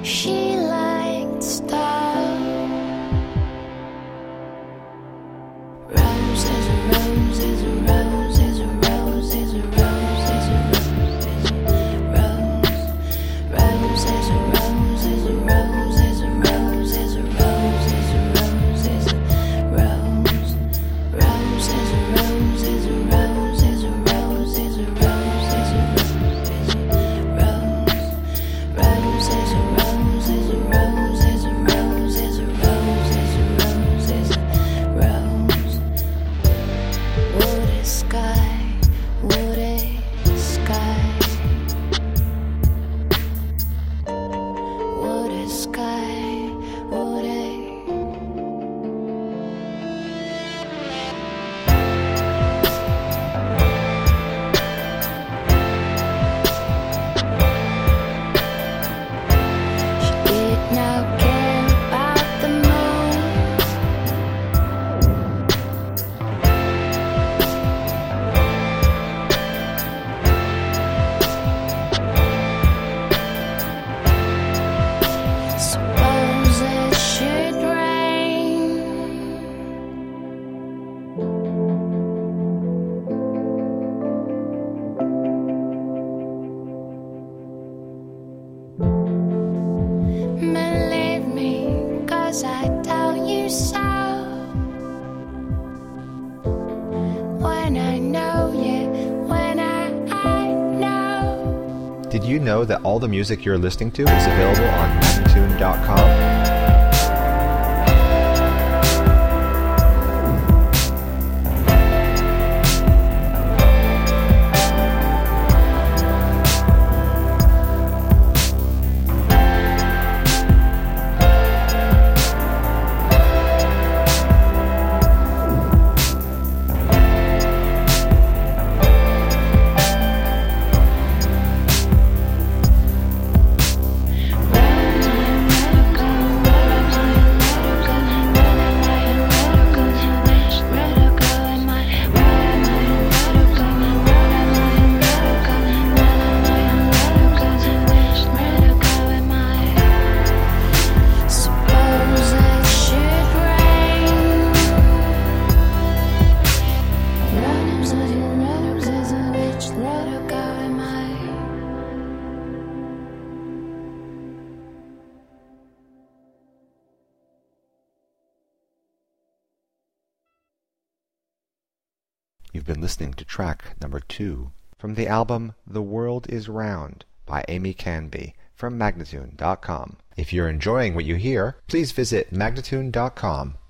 She liked style. Rose is a rose is a rose is a rose is a rose is a rose is a rose. Rose is a rose is a rose is a rose is a rose is a rose is a rose. Rose is a rose is a rose is a rose is a rose is a rose. Rose is a rose is a rose is a rose is a rose is a rose is a rose. Wood is sky, wood is sky. Wood is sky, wood is. She did not care about the moon. Suppose it should rain. Believe me, 'cause I tell you so. When I know, yeah, when I know. Did you know that all the music you're listening to is available on Magnatune.com? Suppose it should rain. Rose is a witch, let her go in my. You've been listening to track number 2 from the album The World Is Round by Amy Canby from Magnatune.com. If you're enjoying what you hear, please visit Magnatune.com